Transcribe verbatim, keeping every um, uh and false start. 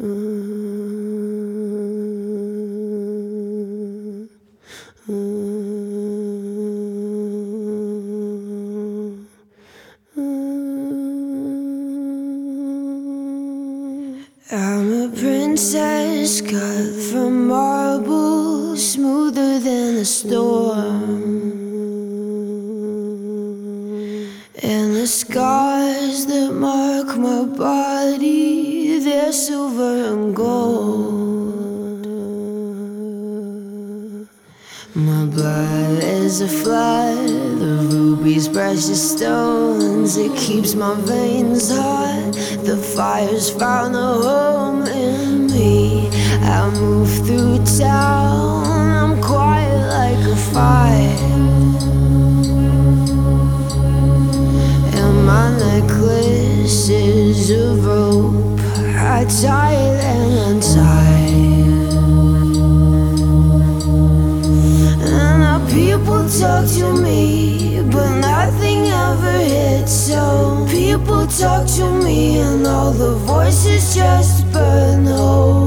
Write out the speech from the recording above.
I'm a princess cut from marble, smoother than a storm. And the scars that mark my body, they're silver and gold. My blood is a flood, the rubies, precious stones. It keeps my veins hot, the fire's found a home in me. I move through town, I'm quiet like a fire. And my necklace is of rope, I tie it and untie. People talk to me, but nothing ever hits. So people talk to me, and all the voices just burn. Oh,